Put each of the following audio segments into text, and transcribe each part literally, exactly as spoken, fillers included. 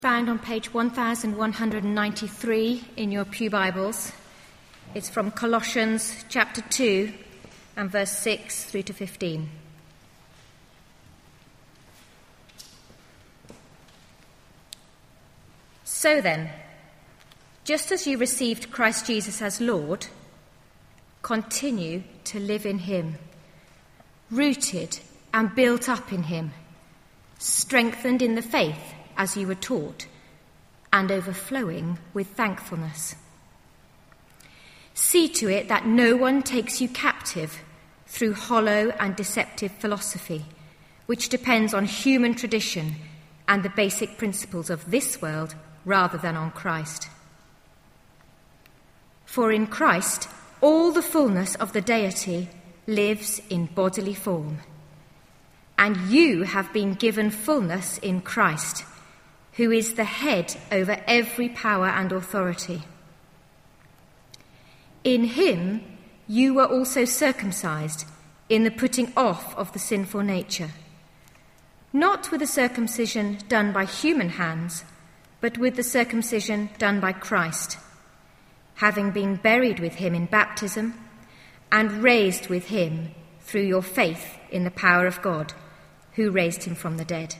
Found on page one thousand one hundred ninety-three in your pew Bibles. It's from Colossians chapter two and verse six through to fifteen. So then, just as you received Christ Jesus as Lord, continue to live in him, rooted and built up in him, strengthened in the faith as you were taught, and overflowing with thankfulness. See to it that no one takes you captive through hollow and deceptive philosophy, which depends on human tradition and the basic principles of this world rather than on Christ. For in Christ, all the fullness of the deity lives in bodily form, and you have been given fullness in Christ, who is the head over every power and authority. In him you were also circumcised in the putting off of the sinful nature, not with a circumcision done by human hands, but with the circumcision done by Christ, having been buried with him in baptism and raised with him through your faith in the power of God, who raised him from the dead.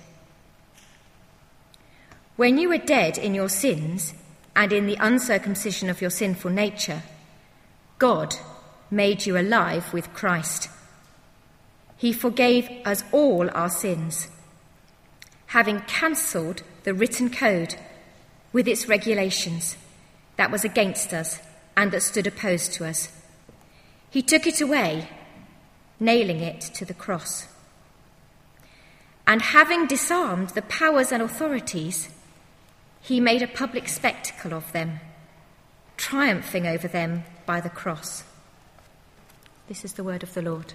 When you were dead in your sins and in the uncircumcision of your sinful nature, God made you alive with Christ. He forgave us all our sins, having cancelled the written code with its regulations that was against us and that stood opposed to us. He took it away, nailing it to the cross. And having disarmed the powers and authorities, he made a public spectacle of them, triumphing over them by the cross. This is the word of the Lord.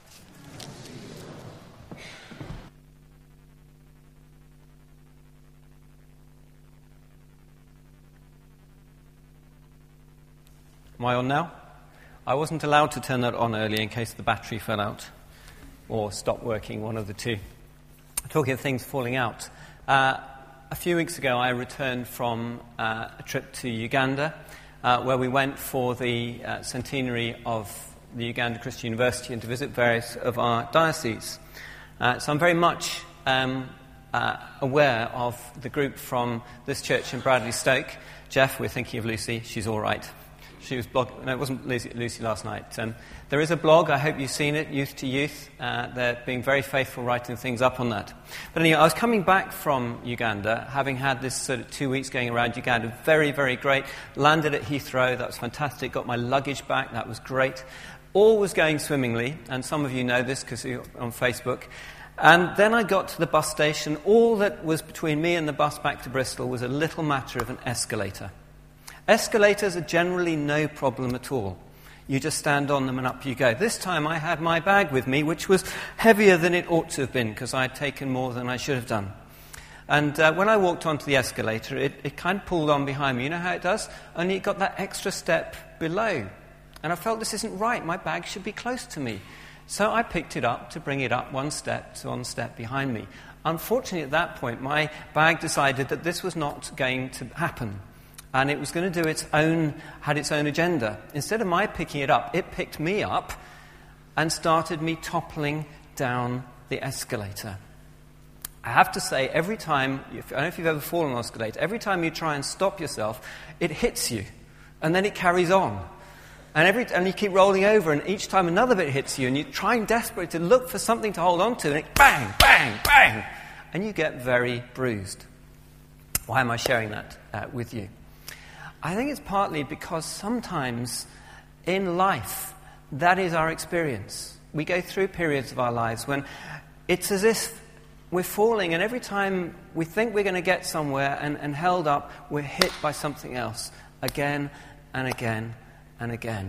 Am I on now? I wasn't allowed to turn that on earlier in case the battery fell out or stopped working, one of the two. Talking of things falling out. Uh, A few weeks ago, I returned from uh, a trip to Uganda, uh, where we went for the uh, centenary of the Uganda Christian University and to visit various of our dioceses. Uh, so I'm very much um, uh, aware of the group from this church in Bradley Stoke. Jeff, we're thinking of Lucy. She's all right. She was blog. No, it wasn't Lucy, Lucy last night. Um, there is a blog. I hope you've seen it, Youth to Youth. Uh, they're being very faithful, writing things up on that. But anyway, I was coming back from Uganda, having had this sort of two weeks going around Uganda. Very, very great. Landed at Heathrow. That was fantastic. Got my luggage back. That was great. All was going swimmingly, and some of you know this because you're on Facebook. And then I got to the bus station. All that was between me and the bus back to Bristol was a little matter of an escalator. Escalators are generally no problem at all. You just stand on them and up you go. This time I had my bag with me, which was heavier than it ought to have been because I had taken more than I should have done. And uh, when I walked onto the escalator, it, it kind of pulled on behind me. You know how it does? Only it got that extra step below. And I felt this isn't right. My bag should be close to me. So I picked it up to bring it up one step to one step behind me. Unfortunately, at that point, my bag decided that this was not going to happen. And it was going to do its own, had its own agenda. Instead of my picking it up, it picked me up and started me toppling down the escalator. I have to say, every time, I don't know if you've ever fallen on an escalator, every time you try and stop yourself, it hits you. And then it carries on. And every and you keep rolling over, and each time another bit hits you, and you're trying desperately to look for something to hold on to, and it bang, bang, bang, and you get very bruised. Why am I sharing that uh, with you? I think it's partly because sometimes in life, that is our experience. We go through periods of our lives when it's as if we're falling, and every time we think we're going to get somewhere and, and held up, we're hit by something else again and again and again.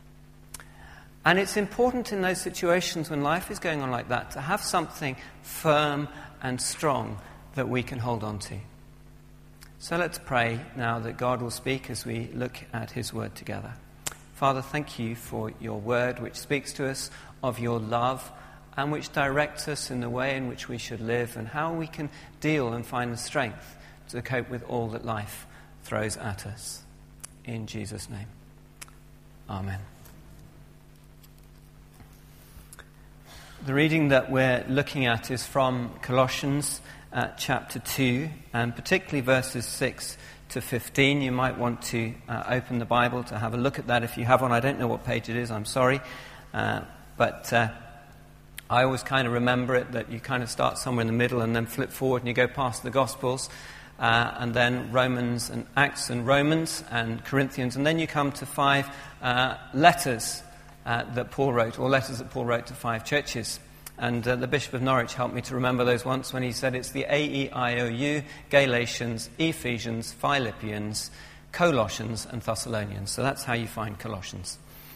And it's important in those situations when life is going on like that to have something firm and strong that we can hold on to. So let's pray now that God will speak as we look at his word together. Father, thank you for your word which speaks to us of your love and which directs us in the way in which we should live and how we can deal and find the strength to cope with all that life throws at us. In Jesus' name, amen. The reading that we're looking at is from Colossians uh, chapter two, and particularly verses six to fifteen. You might want to uh, open the Bible to have a look at that if you have one. I don't know what page it is, I'm sorry. Uh, but uh, I always kind of remember it, that you kind of start somewhere in the middle and then flip forward and you go past the Gospels, uh, and then Romans and Acts and Romans and Corinthians, and then you come to five uh, letters Uh, that Paul wrote, or letters that Paul wrote to five churches. And uh, the Bishop of Norwich helped me to remember those once when he said it's the A E I O U, Galatians, Ephesians, Philippians, Colossians, and Thessalonians. So that's how you find Colossians.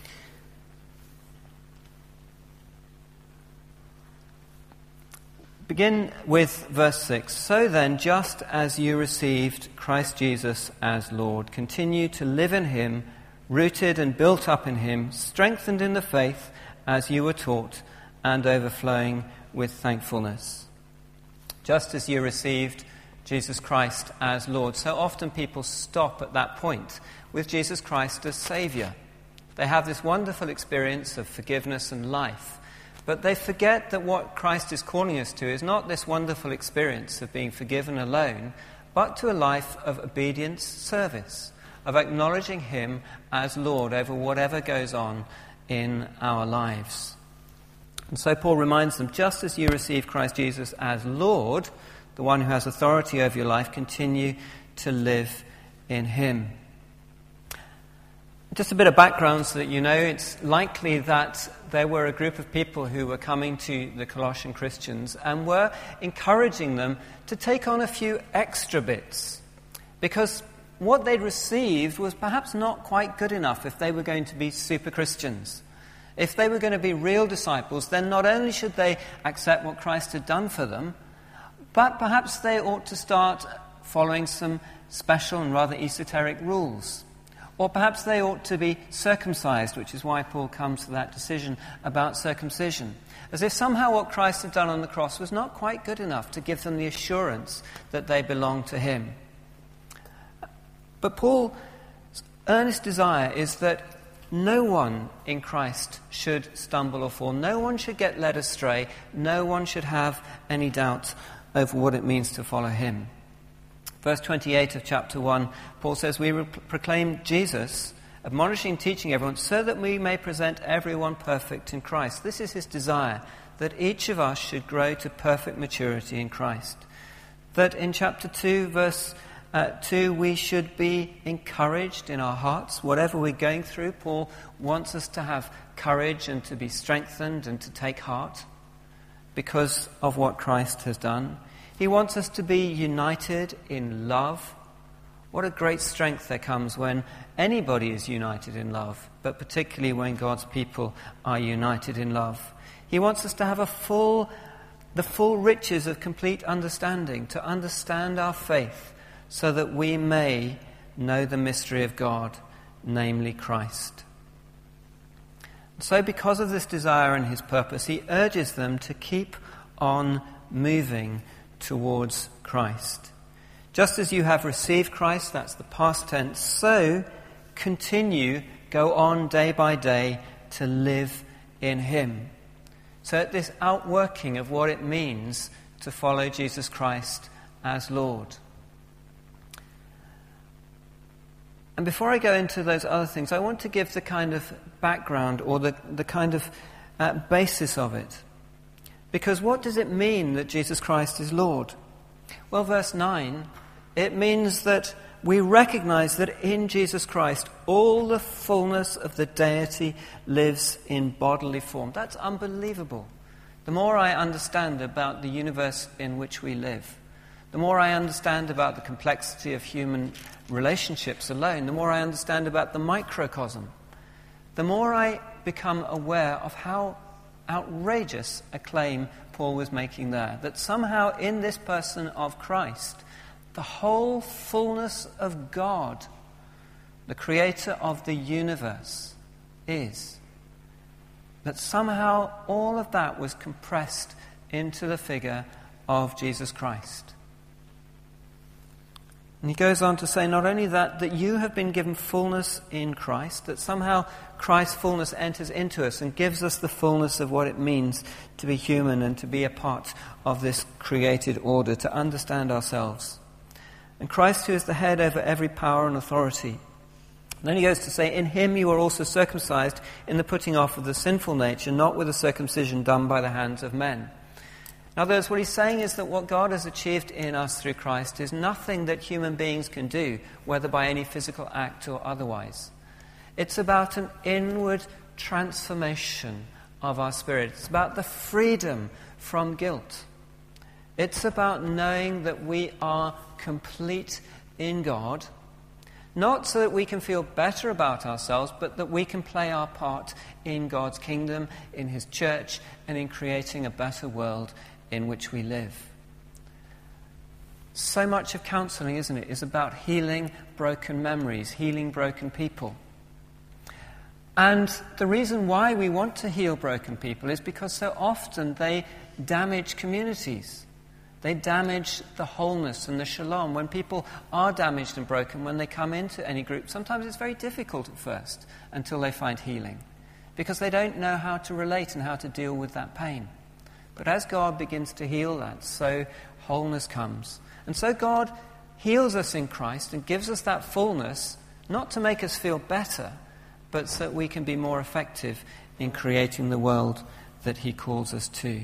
Begin with verse six. So then, just as you received Christ Jesus as Lord, continue to live in him, rooted and built up in him, strengthened in the faith as you were taught, and overflowing with thankfulness. Just as you received Jesus Christ as Lord. So often people stop at that point with Jesus Christ as Saviour. They have this wonderful experience of forgiveness and life, but they forget that what Christ is calling us to is not this wonderful experience of being forgiven alone, but to a life of obedience, service, of acknowledging him as Lord over whatever goes on in our lives. And so Paul reminds them, just as you receive Christ Jesus as Lord, the one who has authority over your life, continue to live in him. Just a bit of background so that you know, it's likely that there were a group of people who were coming to the Colossian Christians and were encouraging them to take on a few extra bits, because what they'd received was perhaps not quite good enough if they were going to be super Christians. If they were going to be real disciples, then not only should they accept what Christ had done for them, but perhaps they ought to start following some special and rather esoteric rules. Or perhaps they ought to be circumcised, which is why Paul comes to that decision about circumcision. As if somehow what Christ had done on the cross was not quite good enough to give them the assurance that they belong to him. But Paul's earnest desire is that no one in Christ should stumble or fall. No one should get led astray. No one should have any doubt over what it means to follow him. Verse twenty-eight of chapter one, Paul says, we re- proclaim Jesus, admonishing and teaching everyone, so that we may present everyone perfect in Christ. This is his desire, that each of us should grow to perfect maturity in Christ. That in chapter two, verse Uh, two, we should be encouraged in our hearts. Whatever we're going through, Paul wants us to have courage and to be strengthened and to take heart because of what Christ has done. He wants us to be united in love. What a great strength there comes when anybody is united in love, but particularly when God's people are united in love. He wants us to have a full, the full riches of complete understanding, to understand our faith, so that we may know the mystery of God, namely Christ. So because of this desire and his purpose, he urges them to keep on moving towards Christ. Just as you have received Christ, that's the past tense, so continue, go on day by day to live in him. So at this outworking of what it means to follow Jesus Christ as Lord. And before I go into those other things, I want to give the kind of background or the, the kind of uh, basis of it. Because what does it mean that Jesus Christ is Lord? Well, verse nine, it means that we recognize that in Jesus Christ all the fullness of the deity lives in bodily form. That's unbelievable. The more I understand about the universe in which we live, the more I understand about the complexity of human relationships alone, the more I understand about the microcosm, the more I become aware of how outrageous a claim Paul was making there, that somehow in this person of Christ, the whole fullness of God, the creator of the universe, is. That somehow all of that was compressed into the figure of Jesus Christ. And he goes on to say not only that, that you have been given fullness in Christ, that somehow Christ's fullness enters into us and gives us the fullness of what it means to be human and to be a part of this created order, to understand ourselves. And Christ, who is the head over every power and authority. And then he goes to say, in him you are also circumcised in the putting off of the sinful nature, not with a circumcision done by the hands of men. In other words, what he's saying is that what God has achieved in us through Christ is nothing that human beings can do, whether by any physical act or otherwise. It's about an inward transformation of our spirit. It's about the freedom from guilt. It's about knowing that we are complete in God, not so that we can feel better about ourselves, but that we can play our part in God's kingdom, in his church, and in creating a better world in which we live. So much of counselling, isn't it, is about healing broken memories, healing broken people. And the reason why we want to heal broken people is because so often they damage communities. They damage the wholeness and the shalom. When people are damaged and broken, when they come into any group, sometimes it's very difficult at first until they find healing, because they don't know how to relate and how to deal with that pain. But as God begins to heal that, so wholeness comes. And so God heals us in Christ and gives us that fullness, not to make us feel better, but so that we can be more effective in creating the world that he calls us to.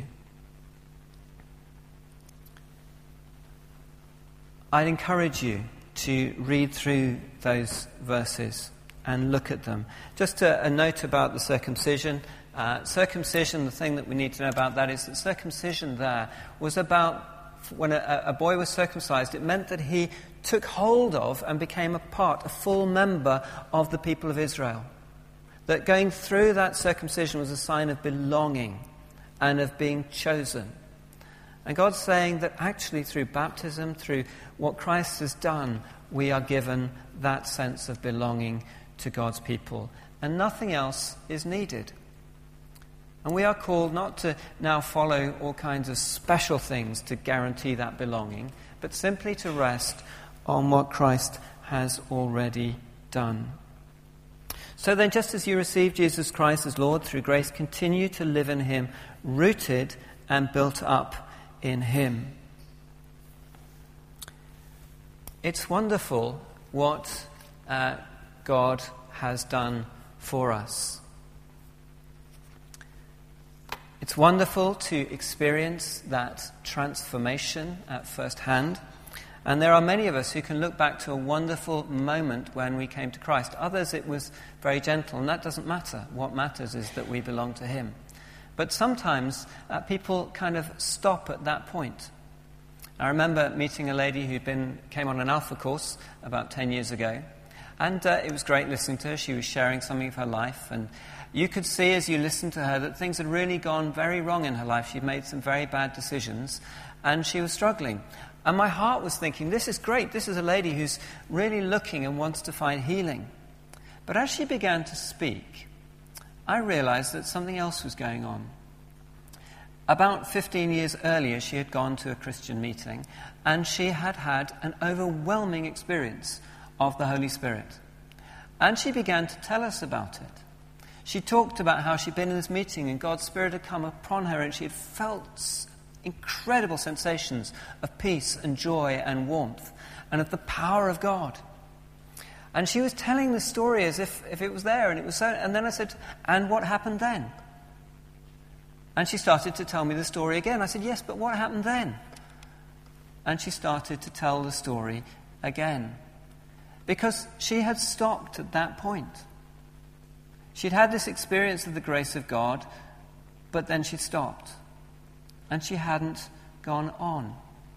I'd encourage you to read through those verses and look at them. Just a, a note about the circumcision. Uh, circumcision, the thing that we need to know about that is that circumcision there was about, when a, a boy was circumcised, it meant that he took hold of and became a part, a full member of the people of Israel. That going through that circumcision was a sign of belonging and of being chosen. And God's saying that actually through baptism, through what Christ has done, we are given that sense of belonging to God's people. And nothing else is needed. And we are called not to now follow all kinds of special things to guarantee that belonging, but simply to rest on what Christ has already done. So then, just as you received Jesus Christ as Lord through grace, continue to live in him, rooted and built up in him. It's wonderful what uh, God has done for us. It's wonderful to experience that transformation at first hand. And there are many of us who can look back to a wonderful moment when we came to Christ. Others, it was very gentle, and that doesn't matter. What matters is that we belong to him. But sometimes uh, people kind of stop at that point. I remember meeting a lady who been came on an Alpha course about ten years ago. And uh, it was great listening to her. She was sharing something of her life, and you could see as you listened to her that things had really gone very wrong in her life. She'd made some very bad decisions, and she was struggling. And my heart was thinking, this is great. This is a lady who's really looking and wants to find healing. But as she began to speak, I realized that something else was going on. About fifteen years earlier, she had gone to a Christian meeting, and she had had an overwhelming experience of the Holy Spirit. And she began to tell us about it. She talked about how she'd been in this meeting and God's Spirit had come upon her and she had felt incredible sensations of peace and joy and warmth and of the power of God. And she was telling the story as if, if it was there, and it was so. And then I said, and what happened then? And she started to tell me the story again. I said, yes, but what happened then? And she started to tell the story again. Because she had stopped at that point. She'd had this experience of the grace of God, but then she'd stopped. And she hadn't gone on.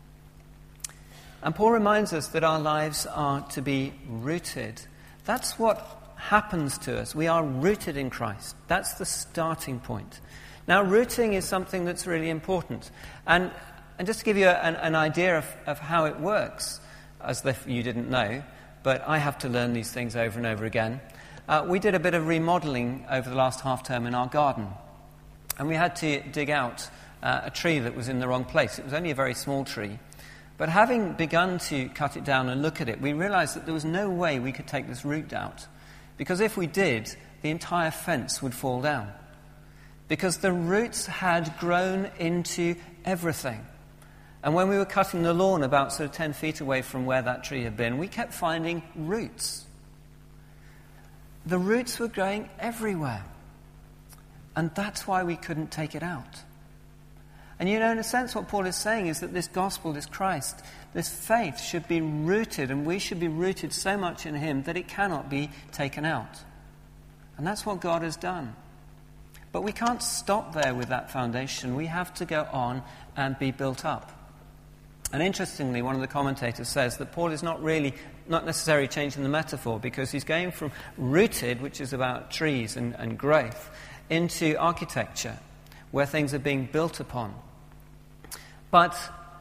And Paul reminds us that our lives are to be rooted. That's what happens to us. We are rooted in Christ. That's the starting point. Now, rooting is something that's really important. And, and just to give you an, an idea of, of how it works, as if you didn't know, but I have to learn these things over and over again. Uh, we did a bit of remodelling over the last half term in our garden. And we had to dig out uh, a tree that was in the wrong place. It was only a very small tree. But having begun to cut it down and look at it, we realized that there was no way we could take this root out. Because if we did, the entire fence would fall down. Because the roots had grown into everything. And when we were cutting the lawn about sort of ten feet away from where that tree had been, we kept finding roots. The roots were growing everywhere. And that's why we couldn't take it out. And you know, in a sense, what Paul is saying is that this gospel, this Christ, this faith should be rooted, and we should be rooted so much in him that it cannot be taken out. And that's what God has done. But we can't stop there with that foundation. We have to go on and be built up. And interestingly, one of the commentators says that Paul is not really, not necessarily changing the metaphor, because he's going from rooted, which is about trees and, and growth, into architecture, where things are being built upon. But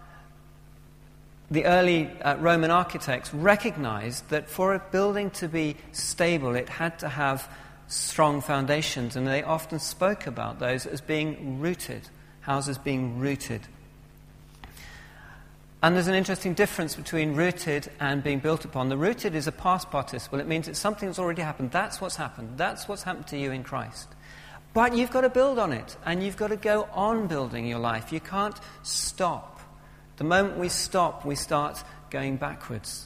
the early uh, Roman architects recognized that for a building to be stable, it had to have strong foundations, and they often spoke about those as being rooted, houses being rooted. And there's an interesting difference between rooted and being built upon. The rooted is a past participle. It means it's something that's already happened. That's what's happened. That's what's happened to you in Christ. But you've got to build on it, and you've got to go on building your life. You can't stop. The moment we stop, we start going backwards.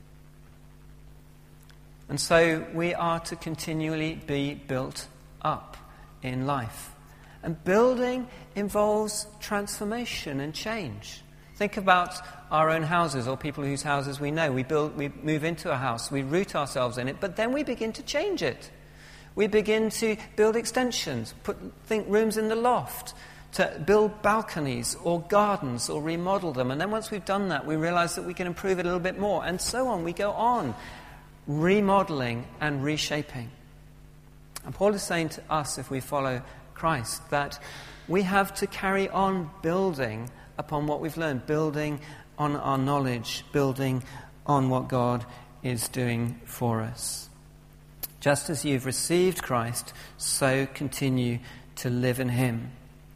And so we are to continually be built up in life. And building involves transformation and change. Think about our own houses, or people whose houses we know. We build, we move into a house, we root ourselves in it, but then we begin to change it. We begin to build extensions, put think rooms in the loft, to build balconies or gardens or remodel them. And then once we've done that, we realize that we can improve it a little bit more. And so on. We go on remodeling and reshaping. And Paul is saying to us, if we follow Christ, that we have to carry on building upon what we've learned, building on our knowledge, building on what God is doing for us. Just as you've received Christ, so continue to live in him.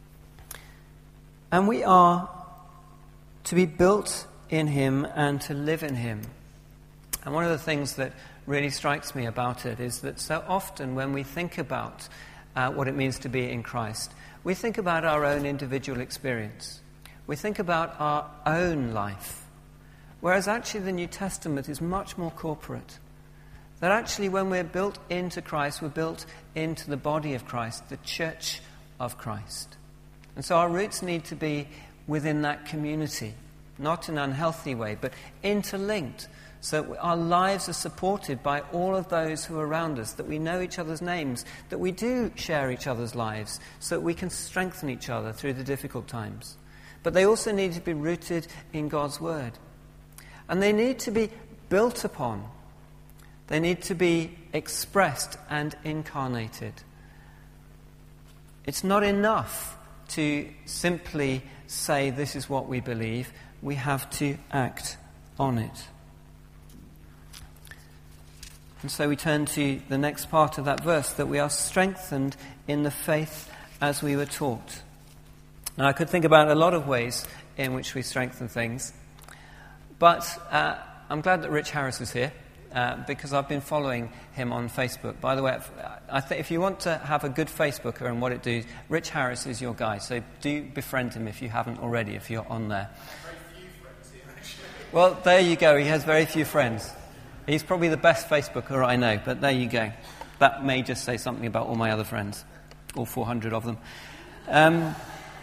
And we are to be built in him and to live in him. And one of the things that really strikes me about it is that so often when we think about uh, what it means to be in Christ, we think about our own individual experience. We think about our own life. Whereas actually the New Testament is much more corporate. That actually when we're built into Christ, we're built into the body of Christ, the church of Christ. And so our roots need to be within that community, not in an unhealthy way, but interlinked, so that our lives are supported by all of those who are around us, that we know each other's names, that we do share each other's lives, so that we can strengthen each other through the difficult times. But they also need to be rooted in God's word. And they need to be built upon. They need to be expressed and incarnated. It's not enough to simply say this is what we believe. We have to act on it. And so we turn to the next part of that verse, that we are strengthened in the faith as we were taught. Now, I could think about a lot of ways in which we strengthen things, but uh, I'm glad that Rich Harris is here. Uh, because I've been following him on Facebook. By the way, I th- if you want to have a good Facebooker and what it does, Rich Harris is your guy. So do befriend him if you haven't already, if you're on there. Very few friends here, actually. Well, there you go. He has very few friends. He's probably the best Facebooker I know, but there you go. That may just say something about all my other friends, all four hundred of them. Um,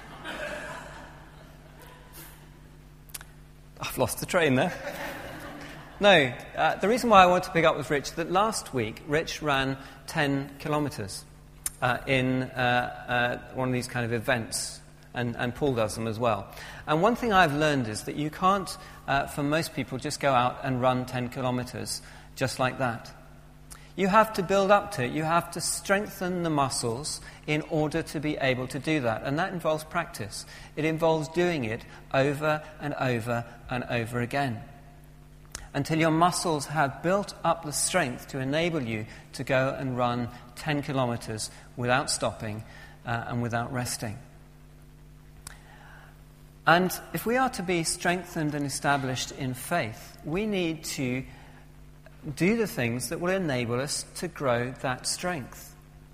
I've lost the train there. No, uh, the reason why I want to pick up with Rich, that last week Rich ran ten kilometres uh, in uh, uh, one of these kind of events, and, and Paul does them as well. And one thing I've learned is that you can't, uh, for most people, just go out and run ten kilometres just like that. You have to build up to it. You have to strengthen the muscles in order to be able to do that. And that involves practice. It involves doing it over and over and over again, until your muscles have built up the strength to enable you to go and run ten kilometres without stopping uh, and without resting. And if we are to be strengthened and established in faith, we need to do the things that will enable us to grow that strength.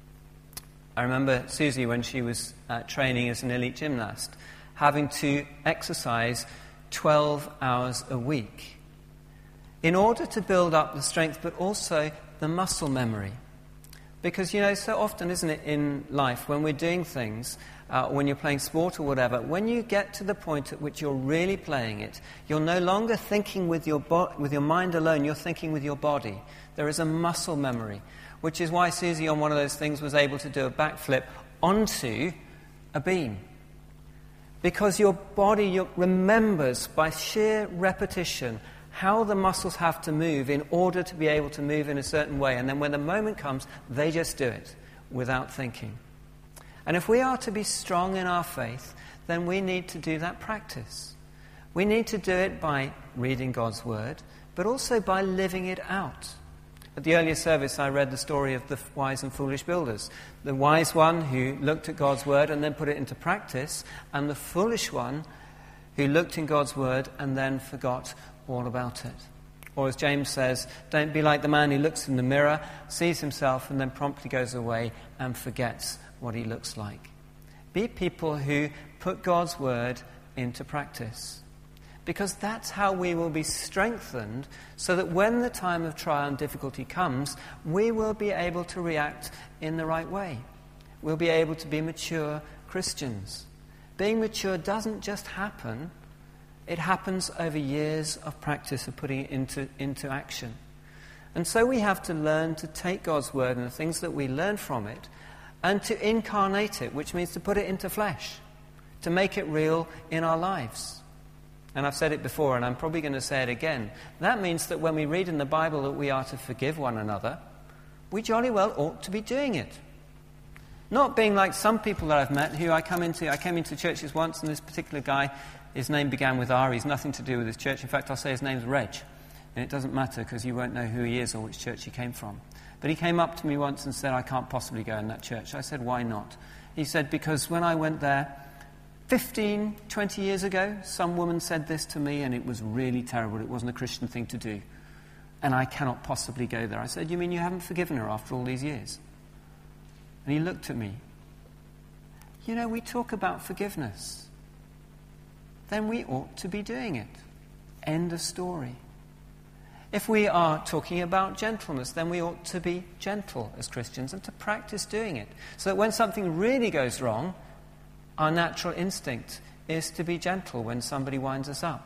I remember Susie, when she was uh, training as an elite gymnast, having to exercise twelve hours a week in order to build up the strength, but also the muscle memory. Because, you know, so often, isn't it, in life, when we're doing things, uh, when you're playing sport or whatever, when you get to the point at which you're really playing it, you're no longer thinking with your bo- with your mind alone, you're thinking with your body. There is a muscle memory, which is why Susie, on one of those things, was able to do a backflip onto a beam. Because your body your, remembers by sheer repetition how the muscles have to move in order to be able to move in a certain way. And then when the moment comes, they just do it without thinking. And if we are to be strong in our faith, then we need to do that practice. We need to do it by reading God's Word, but also by living it out. At the earlier service, I read the story of the wise and foolish builders. The wise one who looked at God's Word and then put it into practice, and the foolish one who looked in God's Word and then forgot all about it. Or as James says, don't be like the man who looks in the mirror, sees himself, and then promptly goes away and forgets what he looks like. Be people who put God's Word into practice. Because that's how we will be strengthened, so that when the time of trial and difficulty comes, we will be able to react in the right way. We'll be able to be mature Christians. Being mature doesn't just happen. It happens over years of practice of putting it into, into action. And so we have to learn to take God's Word and the things that we learn from it and to incarnate it, which means to put it into flesh, to make it real in our lives. And I've said it before, and I'm probably going to say it again. That means that when we read in the Bible that we are to forgive one another, we jolly well ought to be doing it. Not being like some people that I've met who I come into, I came into churches once, and this particular guy, his name began with R. He's nothing to do with his church. In fact, I'll say his name's Reg. And it doesn't matter because you won't know who he is or which church he came from. But he came up to me once and said, I can't possibly go in that church. I said, why not? He said, because when I went there fifteen, twenty years ago, some woman said this to me and it was really terrible. It wasn't a Christian thing to do. And I cannot possibly go there. I said, you mean you haven't forgiven her after all these years? And he looked at me. You know, we talk about forgiveness. Then we ought to be doing it. End of story. If we are talking about gentleness, then we ought to be gentle as Christians and to practice doing it. So that when something really goes wrong, our natural instinct is to be gentle when somebody winds us up.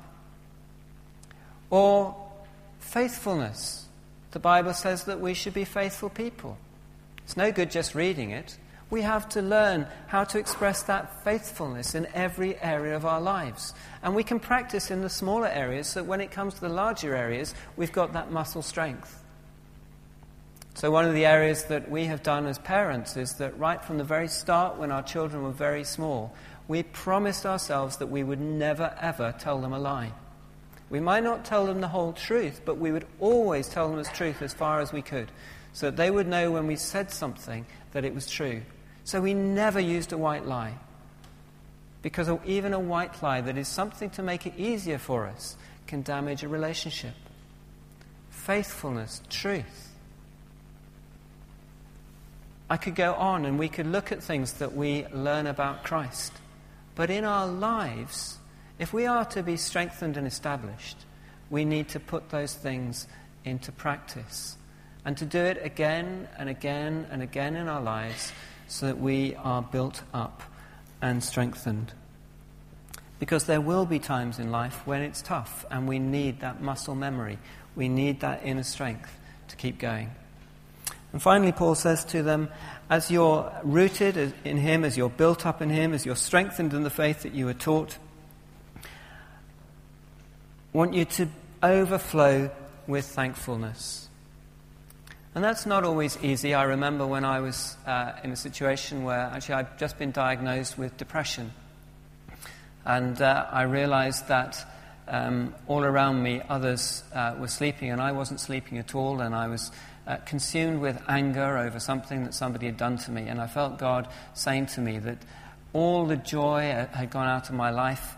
Or faithfulness. The Bible says that we should be faithful people. It's no good just reading it. We have to learn how to express that faithfulness in every area of our lives. And we can practice in the smaller areas so that when it comes to the larger areas, we've got that muscle strength. So one of the areas that we have done as parents is that right from the very start, when our children were very small, we promised ourselves that we would never, ever tell them a lie. We might not tell them the whole truth, but we would always tell them the truth as far as we could, so that they would know when we said something that it was true. So we never used a white lie. Because even a white lie that is something to make it easier for us can damage a relationship. Faithfulness, truth. I could go on and we could look at things that we learn about Christ. But in our lives, if we are to be strengthened and established, we need to put those things into practice. And to do it again and again and again in our lives so that we are built up and strengthened. Because there will be times in life when it's tough and we need that muscle memory. We need that inner strength to keep going. And finally, Paul says to them, as you're rooted in him, as you're built up in him, as you're strengthened in the faith that you were taught, I want you to overflow with thankfulness. And that's not always easy. I remember when I was uh, in a situation where actually I'd just been diagnosed with depression. And uh, I realized that um, all around me others uh, were sleeping and I wasn't sleeping at all, and I was uh, consumed with anger over something that somebody had done to me. And I felt God saying to me that all the joy had gone out of my life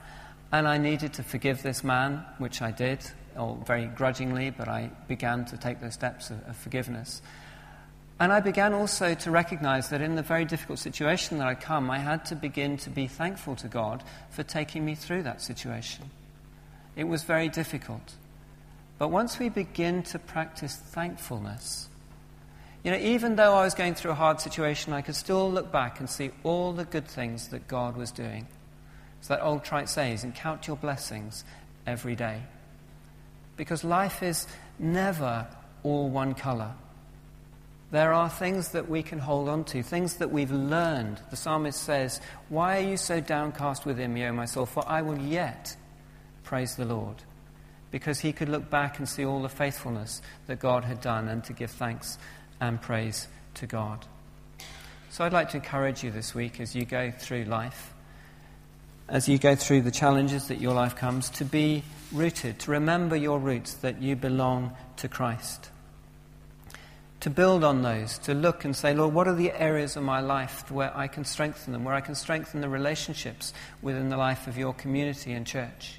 And I needed to forgive this man, which I did, or very grudgingly, but I began to take those steps of, of forgiveness. And I began also to recognize that in the very difficult situation that I'd come, I had to begin to be thankful to God for taking me through that situation. It was very difficult. But once we begin to practice thankfulness, you know, even though I was going through a hard situation, I could still look back and see all the good things that God was doing. So that old trite says, and count your blessings every day. Because life is never all one colour. There are things that we can hold on to, things that we've learned. The psalmist says, "Why are you so downcast within me, O my soul? For I will yet praise the Lord." Because he could look back and see all the faithfulness that God had done and to give thanks and praise to God. So I'd like to encourage you this week as you go through life, as you go through the challenges that your life comes, to be rooted, to remember your roots, that you belong to Christ. To build on those, to look and say, Lord, what are the areas of my life where I can strengthen them, where I can strengthen the relationships within the life of your community and church?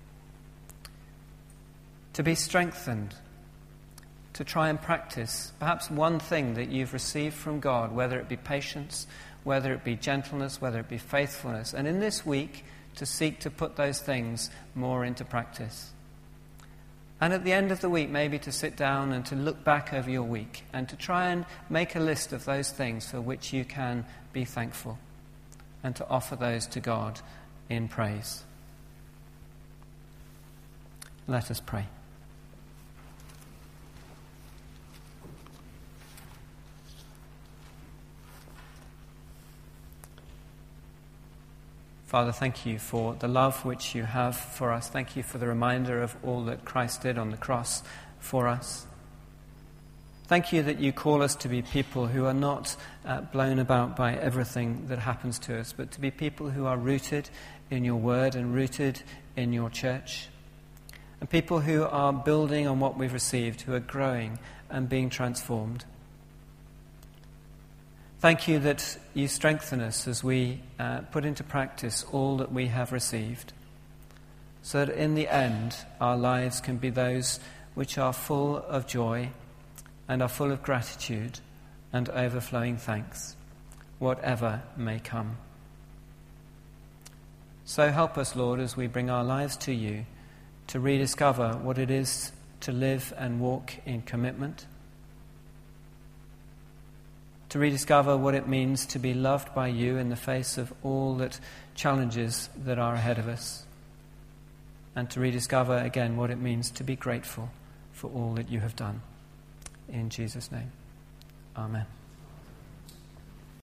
To be strengthened, to try and practice perhaps one thing that you've received from God, whether it be patience, whether it be gentleness, whether it be faithfulness, and in this week to seek to put those things more into practice. And at the end of the week, maybe to sit down and to look back over your week and to try and make a list of those things for which you can be thankful and to offer those to God in praise. Let us pray. Father, thank you for the love which you have for us. Thank you for the reminder of all that Christ did on the cross for us. Thank you that you call us to be people who are not uh, blown about by everything that happens to us, but to be people who are rooted in your word and rooted in your church. And people who are building on what we've received, who are growing and being transformed. Thank you that you strengthen us as we uh, put into practice all that we have received, so that in the end our lives can be those which are full of joy and are full of gratitude and overflowing thanks, whatever may come. So help us, Lord, as we bring our lives to you, to rediscover what it is to live and walk in commitment, to rediscover what it means to be loved by you in the face of all that challenges that are ahead of us, and to rediscover again what it means to be grateful for all that you have done. In Jesus' name, amen.